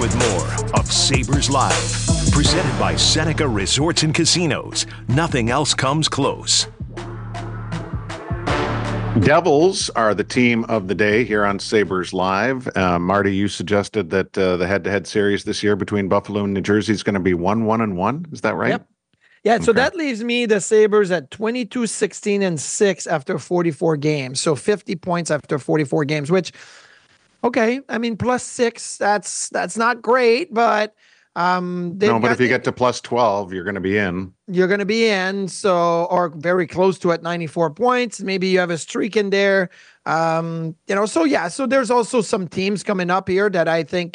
with more of Sabres Live. Presented by Seneca Resorts and Casinos. Nothing else comes close. Devils are the team of the day here on Sabres Live. Marty, you suggested that the head-to-head series this year between Buffalo and New Jersey is going to be 1-1-1. Is that right? Yep. Yeah, Okay. so that leaves me, the Sabres, at 22-16-6 after 44 games. So 50 points after 44 games, which, okay, I mean, +6, that's not great, but but if you get to +12, you're going to be in. You're going to be in, so, or very close to it, 94 points. Maybe you have a streak in there. So there's also some teams coming up here that I think,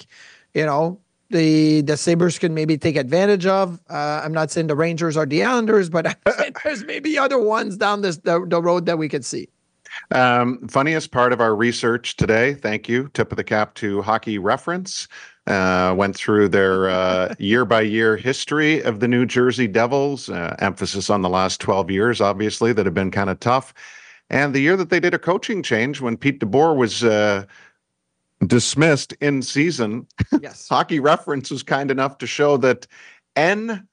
the Sabres can maybe take advantage of. I'm not saying the Rangers or the Islanders, but I'm saying there's maybe other ones down the road that we could see. Funniest part of our research today, thank you, tip of the cap to Hockey Reference. Went through their year-by-year history of the New Jersey Devils, emphasis on the last 12 years, obviously, that have been kind of tough. And the year that they did a coaching change when Pete DeBoer was dismissed in season, yes. Hockey Reference was kind enough to show that N.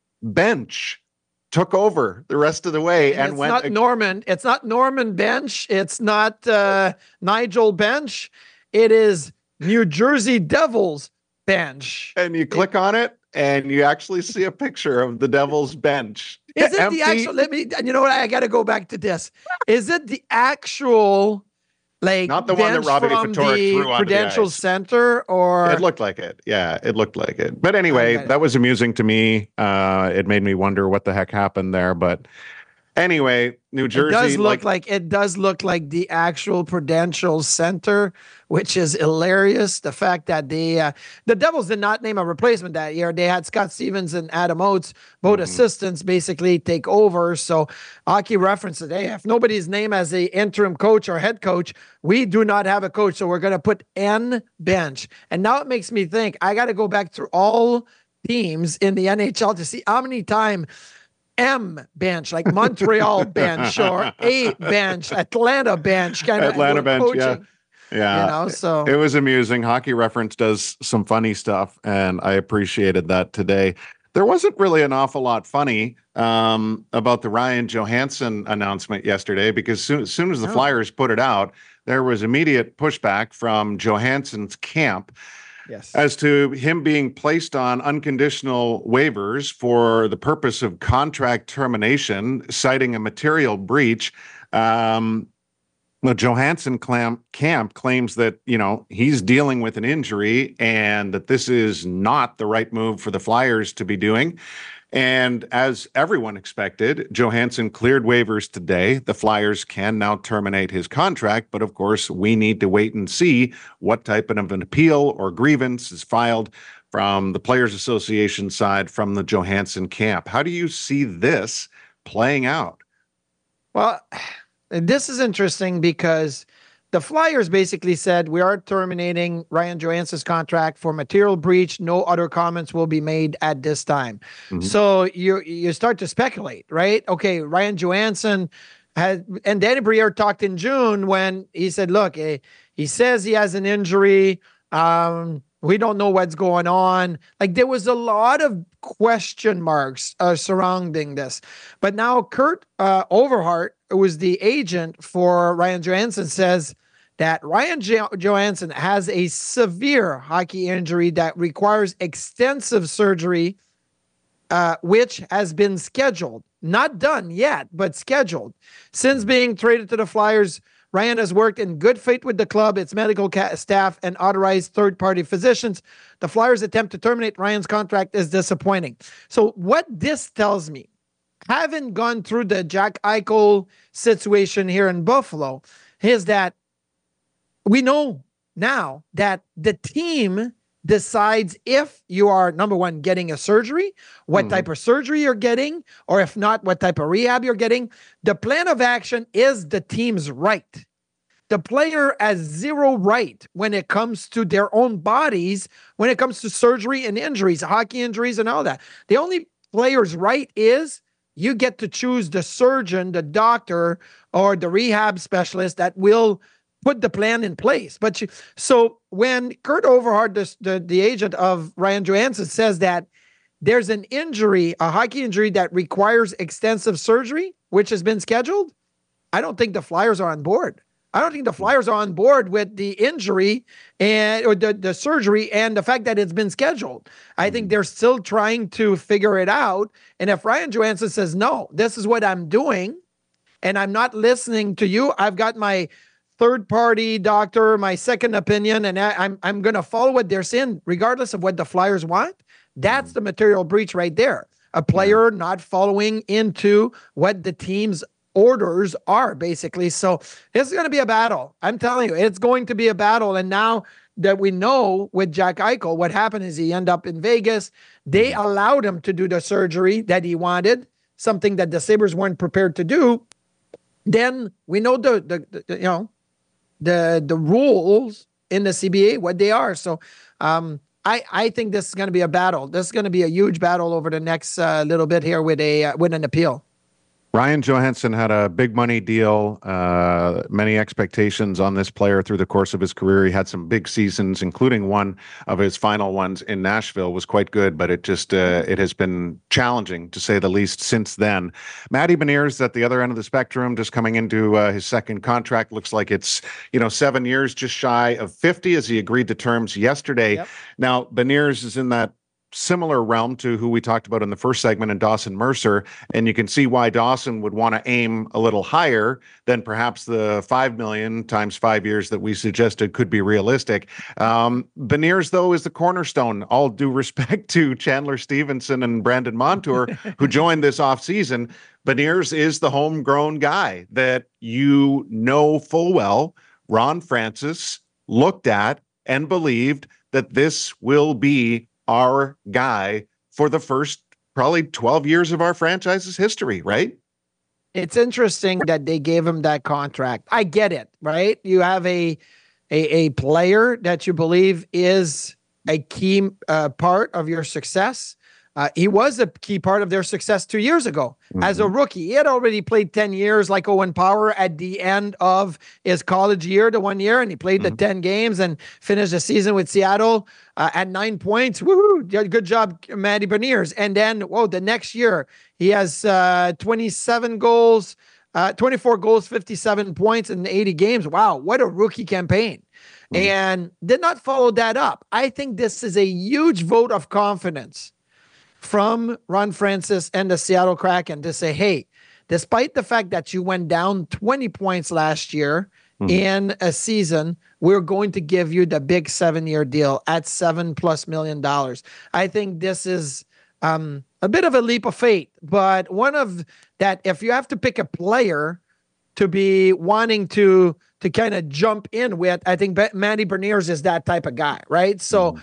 Bench took over the rest of the way and went. It's not Norman Bench. It's not Nigel Bench. It is New Jersey Devils bench. And you click on it and you actually see a picture of the Devils bench. Is it the actual, you know what, I got to go back to this. Is it the actual, not the one that Robbie Fatorik threw onto Prudential the ice. Center, or? It looked like it. Yeah, it looked like it. But anyway, that was amusing to me. It made me wonder what the heck happened there. But anyway, New Jersey. It does look like the actual Prudential Center, which is hilarious. The fact that the Devils did not name a replacement that year. They had Scott Stevens and Adam Oates, both assistants, basically take over. So Hockey Reference today, if nobody's named as the interim coach or head coach, we do not have a coach. So we're going to put N bench. And now it makes me think, I got to go back through all teams in the NHL to see how many times M bench, like Montreal bench, or A bench, Atlanta bench, kind of Atlanta bench, coaching. Yeah. So it was amusing. Hockey Reference does some funny stuff, and I appreciated that today. There wasn't really an awful lot funny about the Ryan Johansson announcement yesterday, because as soon as the Flyers put it out, there was immediate pushback from Johansson's camp. Yes. As to him being placed on unconditional waivers for the purpose of contract termination, citing a material breach. The Johansson camp claims that, he's dealing with an injury and that this is not the right move for the Flyers to be doing. And as everyone expected, Johansson cleared waivers today. The Flyers can now terminate his contract, but of course, we need to wait and see what type of an appeal or grievance is filed from the Players Association side from the Johansson camp. How do you see this playing out? Well, this is interesting because the Flyers basically said, we are terminating Ryan Johansson's contract for material breach. No other comments will be made at this time. Mm-hmm. So you start to speculate, right? Okay, Ryan Johansson and Danny Briere talked in June when he said, look, he says he has an injury. We don't know what's going on. Like, there was a lot of question marks surrounding this. But now Kurt Overhart, who was the agent for Ryan Johansson, says that Ryan Johansson has a severe hockey injury that requires extensive surgery, which has been scheduled. Not done yet, but scheduled. Since being traded to the Flyers, Ryan has worked in good faith with the club, its medical staff, and authorized third-party physicians. The Flyers' attempt to terminate Ryan's contract is disappointing. So what this tells me, having gone through the Jack Eichel situation here in Buffalo, is that we know now that the team decides if you are, number one, getting a surgery, what type of surgery you're getting, or if not, what type of rehab you're getting. The plan of action is the team's right. The player has zero right when it comes to their own bodies, when it comes to surgery and injuries, hockey injuries and all that. The only player's right is you get to choose the surgeon, the doctor, or the rehab specialist that will put the plan in place. But so when Kurt Overhart, the agent of Ryan Johansson, says that there's an injury, a hockey injury that requires extensive surgery, which has been scheduled, I don't think the Flyers are on board. I don't think the Flyers are on board with the injury or the surgery and the fact that it's been scheduled. I think they're still trying to figure it out. And if Ryan Johansson says, no, this is what I'm doing, and I'm not listening to you, I've got my third-party doctor, my second opinion, and I'm going to follow what they're saying, regardless of what the Flyers want. That's the material breach right there. A player not following into what the team's orders are, basically. So it's going to be a battle. I'm telling you, it's going to be a battle. And now that we know with Jack Eichel, what happened is he ended up in Vegas. They allowed him to do the surgery that he wanted, something that the Sabres weren't prepared to do. Then we know the rules in the CBA, what they are. So I think this is going to be a battle. This is going to be a huge battle over the next little bit here with an appeal. Ryan Johansson had a big money deal, many expectations on this player through the course of his career. He had some big seasons, including one of his final ones in Nashville was quite good, but it has been challenging to say the least since then. Matty Beniers at the other end of the spectrum, just coming into his second contract. Looks like it's 7 years, just shy of 50 as he agreed to terms yesterday. Yep. Now, Beniers is in that similar realm to who we talked about in the first segment in Dawson Mercer, and you can see why Dawson would want to aim a little higher than perhaps the $5 million times 5 years that we suggested could be realistic. Beniers, though, is the cornerstone. All due respect to Chandler Stevenson and Brandon Montour, who joined this offseason. Beniers is the homegrown guy that full well Ron Francis looked at and believed that this will be our guy for the first probably 12 years of our franchise's history, right? It's interesting that they gave him that contract. I get it, right? You have a player that you believe is a key part of your success. He was a key part of their success 2 years ago as a rookie. He had already played 10 years like Owen Power at the end of his college year, the 1 year, and he played the 10 games and finished the season with Seattle at 9 points. Woohoo! Good job, Matty Beniers. And then, the next year, he has 27 goals, 24 goals, 57 points in 80 games. Wow, what a rookie campaign. And did not follow that up. I think this is a huge vote of confidence from Ron Francis and the Seattle Kraken to say, hey, despite the fact that you went down 20 points last year in a season, we're going to give you the big 7-year deal at $7+ million. I think this is a bit of a leap of faith, but one of that, if you have to pick a player to be wanting to kind of jump in with, I think Matty Beniers is that type of guy, right? So,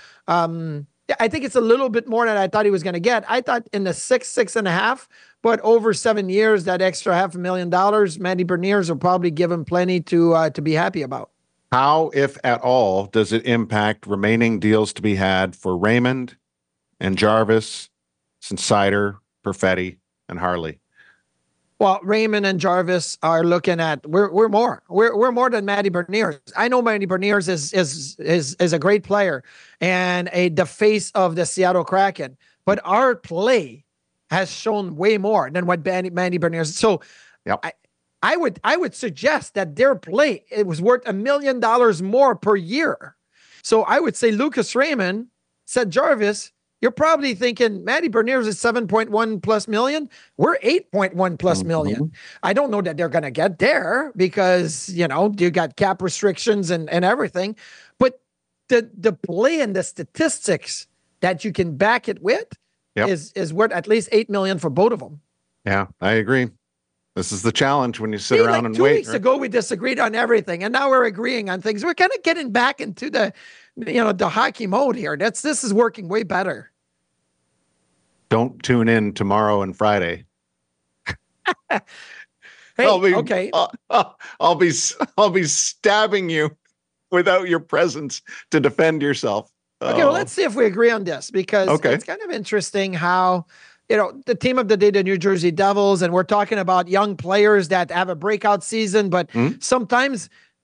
I think it's a little bit more than I thought he was going to get. I thought in the 6.5, but over 7 years, that extra $500,000, Matty Beniers will probably give him plenty to be happy about. How, if at all, does it impact remaining deals to be had for Raymond and Jarvis, Sider, Perfetti, and Harley? Well, Raymond and Jarvis are looking at we're more than Matty Beniers. I know Matty Beniers is a great player and the face of the Seattle Kraken, but our play has shown way more than what Matty Beniers. So, I would suggest that their play it was worth $1 million more per year. So I would say Lucas Raymond, Seth Jarvis. You're probably thinking Matty Beniers is 7.1+ million. We're 8.1+ million. I don't know that they're going to get there because, you got cap restrictions and everything. But the play and the statistics that you can back it with is worth at least 8 million for both of them. Yeah, I agree. This is the challenge when you sit around and wait. 2 weeks ago, we disagreed on everything, and now we're agreeing on things. We're kind of getting back into the hockey mode here. This is working way better. Don't tune in tomorrow and Friday. Hey, okay. I'll be stabbing you without your presence to defend yourself. Okay, well, let's see if we agree on this because it's kind of interesting how, the team of the day, the New Jersey Devils, and we're talking about young players that have a breakout season, but sometimes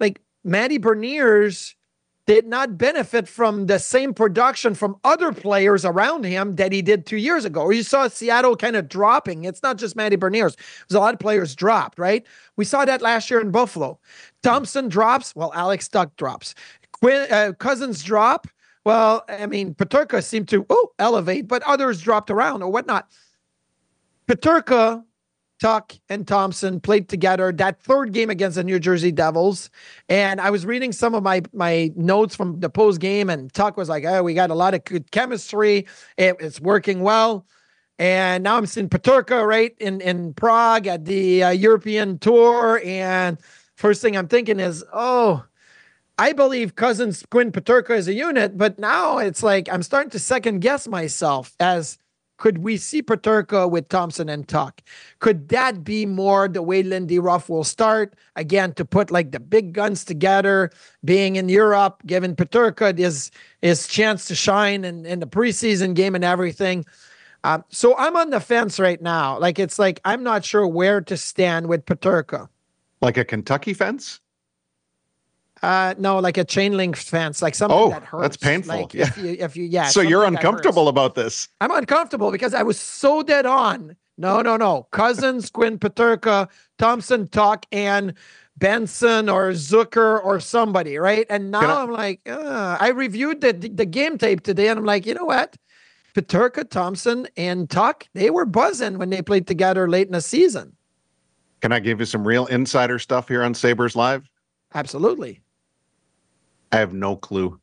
Matty Beniers did not benefit from the same production from other players around him that he did 2 years ago. Or you saw Seattle kind of dropping. It's not just Matty Beniers. There's a lot of players dropped, right? We saw that last year in Buffalo. Thompson drops. Well, Alex Tuch drops. Cousins drop. Well, I mean, Peterka seemed to elevate, but others dropped around or whatnot. Peterka, Tuch, and Thompson played together that third game against the New Jersey Devils. And I was reading some of my notes from the post game, and Tuch was like, oh, we got a lot of good chemistry. It's working well. And now I'm seeing Peterka, right, in Prague at the European tour. And first thing I'm thinking is, I believe Cousins, Quinn, Peterka is a unit, but now it's like I'm starting to second guess myself as could we see Peterka with Thompson and Tuch? Could that be more the way Lindy Ruff will start? Again, to put like the big guns together, being in Europe, giving Peterka his chance to shine in the preseason game and everything. So I'm on the fence right now. Like, it's like I'm not sure where to stand with Peterka. Like a Kentucky fence? No, like a chain link fence, like something that hurts. That's painful. Like if you So you're uncomfortable about this? I'm uncomfortable because I was so dead on. No. Cousins, Quinn, Peterka, Thompson, Tuch, and Benson or Zucker or somebody, right? And now I'm like, I reviewed the game tape today, and I'm like, you know what? Peterka, Thompson, and Tuch, they were buzzing when they played together late in the season. Can I give you some real insider stuff here on Sabres Live? Absolutely. I have no clue.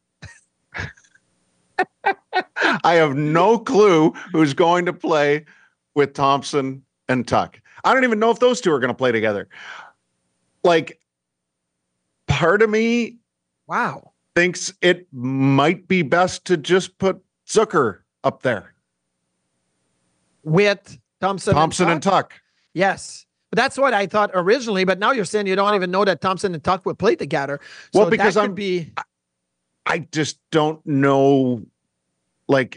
I have no clue who's going to play with Thompson and Tuch. I don't even know if those two are going to play together. Like, part of me thinks it might be best to just put Zucker up there. With Thompson and Tuch. Yes. That's what I thought originally, but now you're saying you don't even know that Thompson and Tuch would play together. So well, because I just don't know. Like,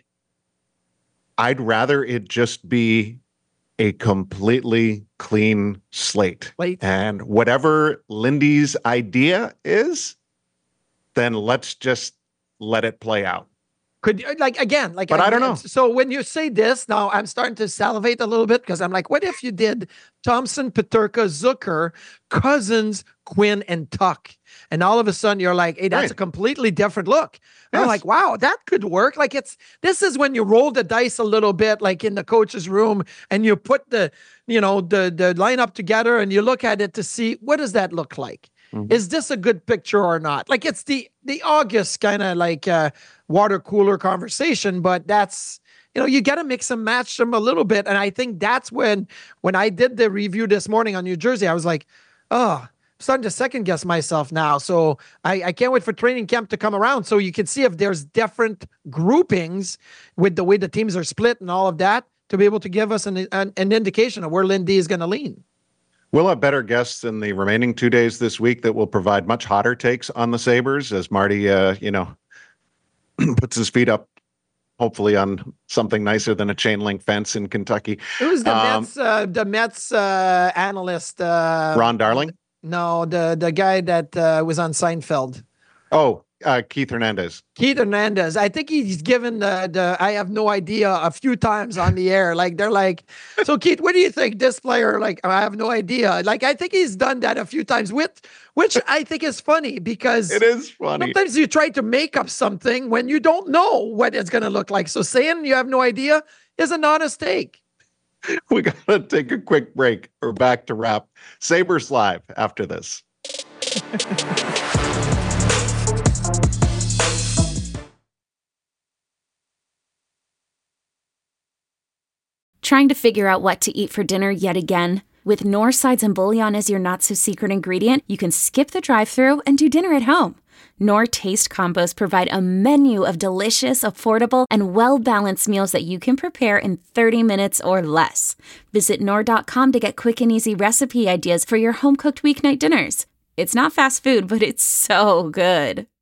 I'd rather it just be a completely clean slate. And whatever Lindy's idea is, then let's just let it play out. But I don't know. So when you say this, now I'm starting to salivate a little bit because I'm like, what if you did Thompson, Peterka, Zucker, Cousins, Quinn, and Tuch? And all of a sudden you're like, hey, that's a completely different look. Yes. I'm like, wow, that could work. Like, this is when you roll the dice a little bit, like in the coach's room, and you put the lineup together and you look at it to see what does that look like? Mm-hmm. Is this a good picture or not? Like, it's the August kind of like water cooler conversation, but that's, you got to mix and match them a little bit. And I think that's when I did the review this morning on New Jersey, I was like, I'm starting to second guess myself now. So I can't wait for training camp to come around so you can see if there's different groupings with the way the teams are split and all of that to be able to give us an indication of where Lindy is going to lean. We'll have better guests in the remaining 2 days this week that will provide much hotter takes on the Sabres as Marty, puts his feet up, hopefully on something nicer than a chain link fence in Kentucky. Who's the Mets analyst? Ron Darling? No, the guy that was on Seinfeld. Oh, Keith Hernandez. Keith Hernandez. I think he's given the I have no idea a few times on the air. Like, they're like, so Keith, what do you think this player? Like, I have no idea. Like, I think he's done that a few times which I think is funny because it is funny. Sometimes you try to make up something when you don't know what it's going to look like. So saying you have no idea is an honest take. We got to take a quick break. We're back to wrap Sabres Live after this. Trying to figure out what to eat for dinner yet again? With Knorr Sides and Bouillon as your not-so-secret ingredient, you can skip the drive-thru and do dinner at home. Knorr Taste Combos provide a menu of delicious, affordable, and well-balanced meals that you can prepare in 30 minutes or less. Visit Knorr.com to get quick and easy recipe ideas for your home-cooked weeknight dinners. It's not fast food, but it's so good.